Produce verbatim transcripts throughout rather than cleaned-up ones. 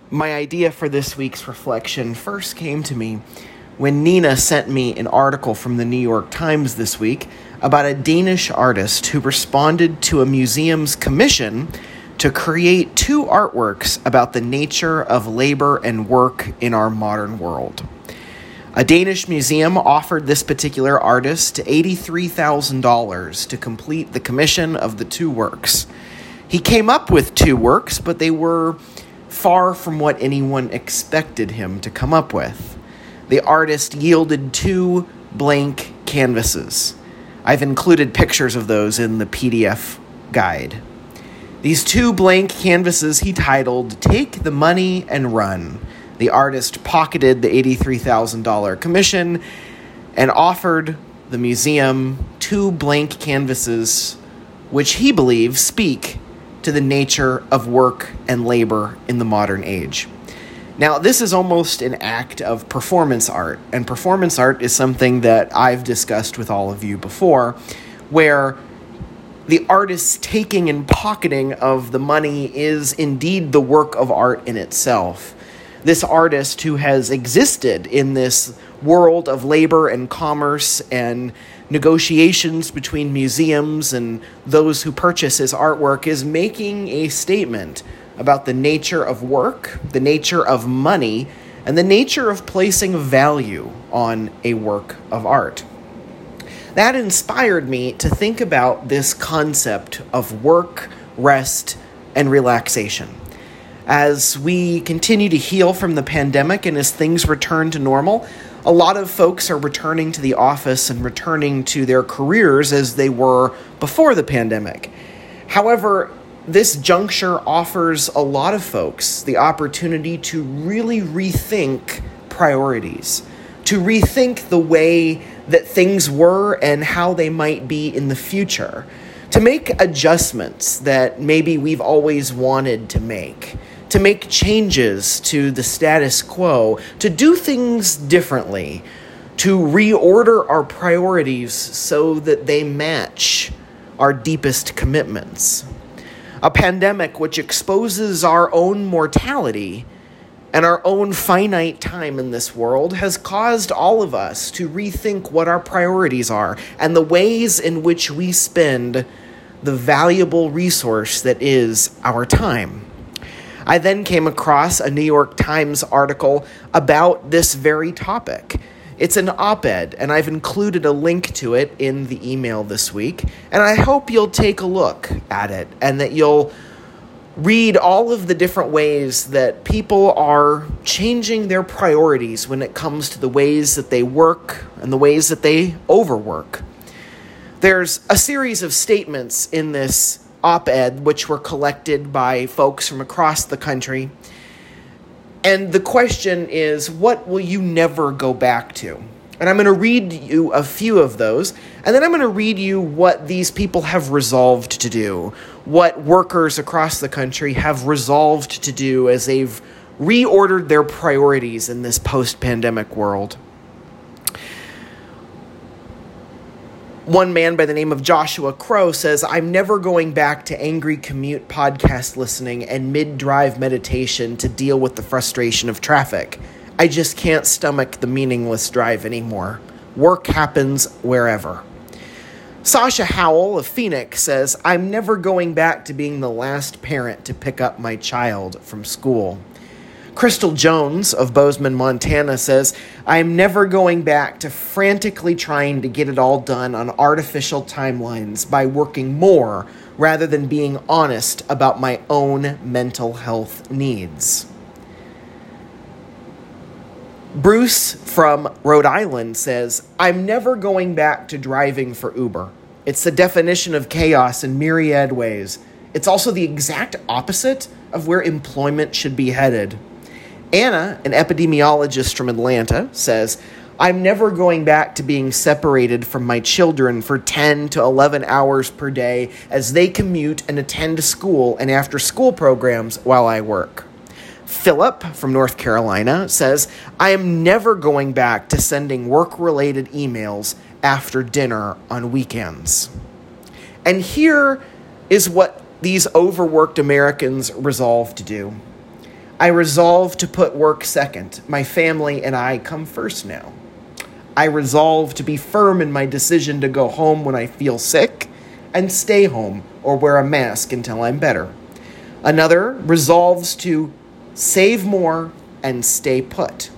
My idea for this week's reflection first came to me when Nina sent me an article from the New York Times this week about a Danish artist who responded to a museum's commission to create two artworks about the nature of labor and work in our modern world. A Danish museum offered this particular artist eighty-three thousand dollars to complete the commission of the two works. He came up with two works, but they were far from what anyone expected him to come up with. The artist yielded two blank canvases. I've included pictures of those in the P D F guide. These two blank canvases he titled, "Take the Money and Run." The artist pocketed the eighty-three thousand dollars commission and offered the museum two blank canvases, which he believes speak to the nature of work and labor in the modern age. Now, this is almost an act of performance art, and performance art is something that I've discussed with all of you before, where the artist's taking and pocketing of the money is indeed the work of art in itself. This artist, who has existed in this world of labor and commerce and negotiations between museums and those who purchase his artwork, is making a statement about the nature of work, the nature of money, and the nature of placing value on a work of art. That inspired me to think about this concept of work, rest, and relaxation. As we continue to heal from the pandemic and as things return to normal, a lot of folks are returning to the office and returning to their careers as they were before the pandemic. However, this juncture offers a lot of folks the opportunity to really rethink priorities, to rethink the way that things were and how they might be in the future, to make adjustments that maybe we've always wanted to make, to make changes to the status quo, to do things differently, to reorder our priorities so that they match our deepest commitments. A pandemic which exposes our own mortality and our own finite time in this world has caused all of us to rethink what our priorities are and the ways in which we spend the valuable resource that is our time. I then came across a New York Times article about this very topic. It's an op-ed, and I've included a link to it in the email this week, and I hope you'll take a look at it and that you'll read all of the different ways that people are changing their priorities when it comes to the ways that they work and the ways that they overwork. There's a series of statements in this op-ed which were collected by folks from across the country. And the question is, what will you never go back to? And I'm going to read you a few of those, and then I'm going to read you what these people have resolved to do, what workers across the country have resolved to do as they've reordered their priorities in this post-pandemic world. One man by the name of Joshua Crow says, "I'm never going back to angry commute podcast listening and mid-drive meditation to deal with the frustration of traffic. I just can't stomach the meaningless drive anymore. Work happens wherever." Sasha Howell of Phoenix says, "I'm never going back to being the last parent to pick up my child from school." Crystal Jones of Bozeman, Montana says, "I'm never going back to frantically trying to get it all done on artificial timelines by working more rather than being honest about my own mental health needs." Bruce from Rhode Island says, "I'm never going back to driving for Uber. It's the definition of chaos in myriad ways. It's also the exact opposite of where employment should be headed." Anna, an epidemiologist from Atlanta, says, "I'm never going back to being separated from my children for ten to eleven hours per day as they commute and attend school and after-school programs while I work." Philip from North Carolina says, "I am never going back to sending work-related emails after dinner on weekends." And here is what these overworked Americans resolve to do. I resolve to put work second. My family and I come first now. I resolve to be firm in my decision to go home when I feel sick and stay home or wear a mask until I'm better. Another resolves to save more and stay put.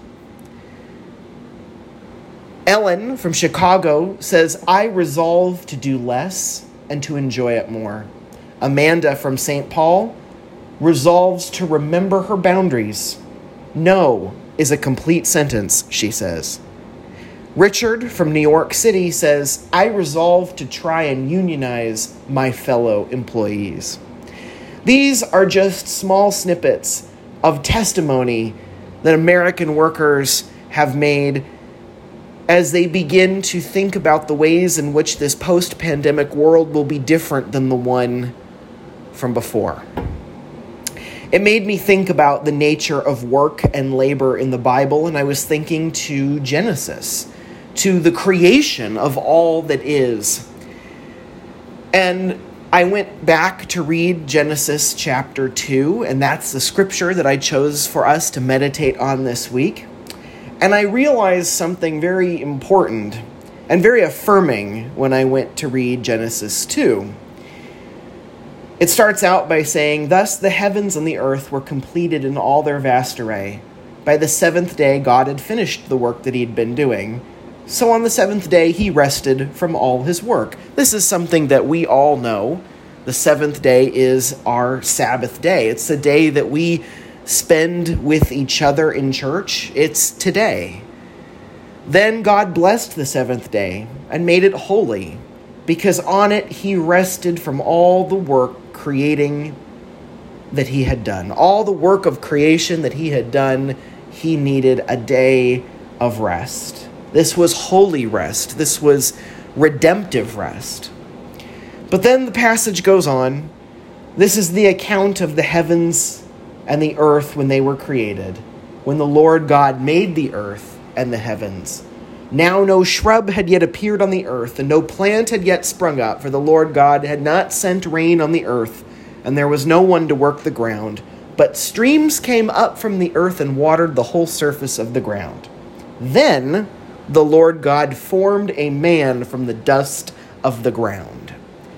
Ellen from Chicago says, I resolve to do less and to enjoy it more. Amanda from Saint Paul resolves to remember her boundaries. No is a complete sentence, she says. Richard from New York City says, I resolve to try and unionize my fellow employees. These are just small snippets of testimony that American workers have made as they begin to think about the ways in which this post-pandemic world will be different than the one from before. It made me think about the nature of work and labor in the Bible, and I was thinking to Genesis, to the creation of all that is. And I went back to read Genesis chapter two, and that's the scripture that I chose for us to meditate on this week. And I realized something very important and very affirming when I went to read Genesis two. It starts out by saying, Thus the heavens and the earth were completed in all their vast array. By the seventh day, God had finished the work that he'd been doing. So on the seventh day, he rested from all his work. This is something that we all know. The seventh day is our Sabbath day. It's the day that we spend with each other in church. It's today. Then God blessed the seventh day and made it holy, because on it he rested from all the work creating that he had done. All the work of creation that he had done, he needed a day of rest. This was holy rest. This was redemptive rest. But then the passage goes on. This is the account of the heavens and the earth when they were created, when the Lord God made the earth and the heavens. Now no shrub had yet appeared on the earth, and no plant had yet sprung up, for the Lord God had not sent rain on the earth, and there was no one to work the ground. But streams came up from the earth and watered the whole surface of the ground. Then the Lord God formed a man from the dust of the ground.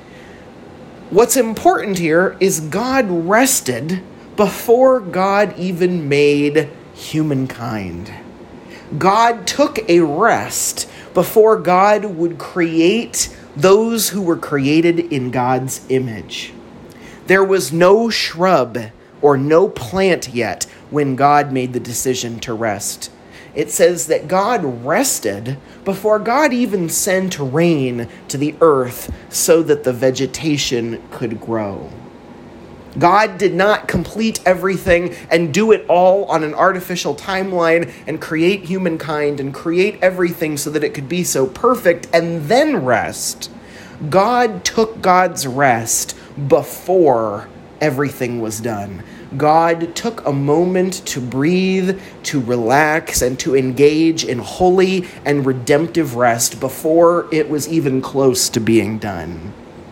What's important here is God rested before God even made humankind. God took a rest before God would create those who were created in God's image. There was no shrub or no plant yet when God made the decision to rest. It says that God rested before God even sent rain to the earth so that the vegetation could grow. God did not complete everything and do it all on an artificial timeline and create humankind and create everything so that it could be so perfect and then rest. God took God's rest before everything was done. God took a moment to breathe, to relax, and to engage in holy and redemptive rest before it was even close to being done.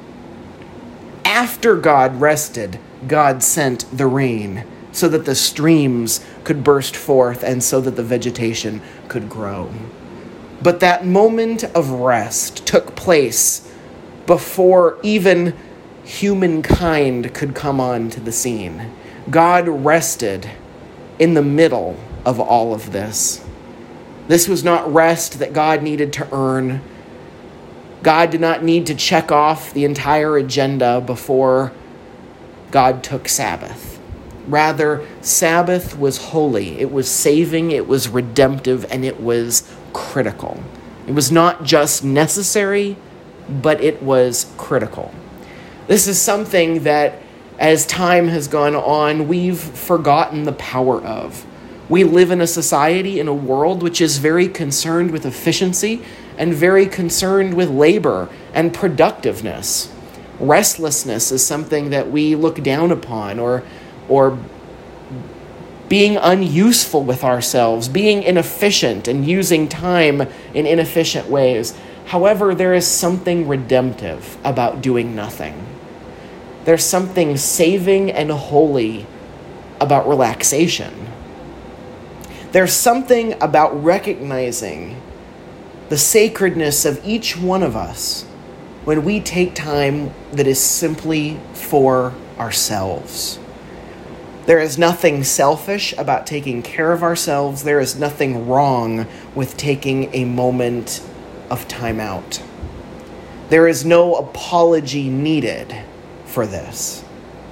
After God rested, God sent the rain so that the streams could burst forth and so that the vegetation could grow. But that moment of rest took place before even humankind could come onto the scene. God rested in the middle of all of this. This was not rest that God needed to earn. God did not need to check off the entire agenda before God took Sabbath. Rather, Sabbath was holy. It was saving, it was redemptive, and it was critical. It was not just necessary, but it was critical. This is something that, as time has gone on, we've forgotten the power of. We live in a society, in a world, which is very concerned with efficiency and very concerned with labor and productiveness. Restlessness is something that we look down upon, or, or being unuseful with ourselves, being inefficient and using time in inefficient ways. However, there is something redemptive about doing nothing. There's something saving and holy about relaxation. There's something about recognizing the sacredness of each one of us when we take time that is simply for ourselves. There is nothing selfish about taking care of ourselves. There is nothing wrong with taking a moment of time out. There is no apology needed for this.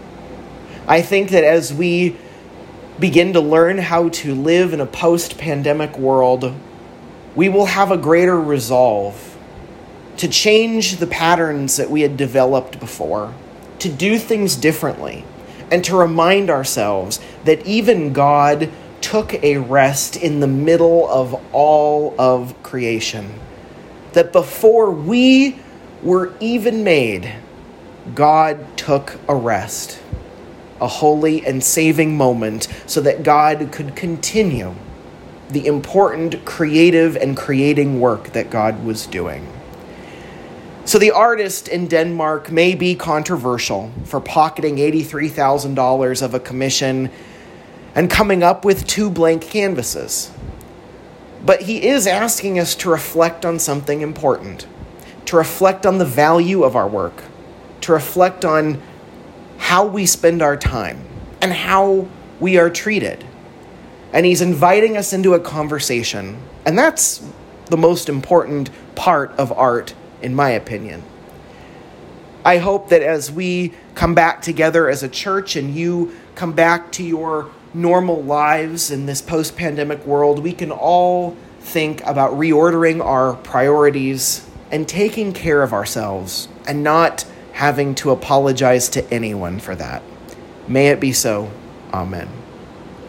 I think that as we begin to learn how to live in a post-pandemic world, we will have a greater resolve to change the patterns that we had developed before, to do things differently, and to remind ourselves that even God took a rest in the middle of all of creation. That before we were even made, God took a rest, a holy and saving moment, so that God could continue the important creative and creating work that God was doing. So the artist in Denmark may be controversial for pocketing eighty-three thousand dollars of a commission and coming up with two blank canvases. But he is asking us to reflect on something important, to reflect on the value of our work, to reflect on how we spend our time and how we are treated. And he's inviting us into a conversation. And that's the most important part of art, in my opinion. I hope that as we come back together as a church and you come back to your normal lives in this post-pandemic world, we can all think about reordering our priorities and taking care of ourselves and not having to apologize to anyone for that. May it be so. Amen.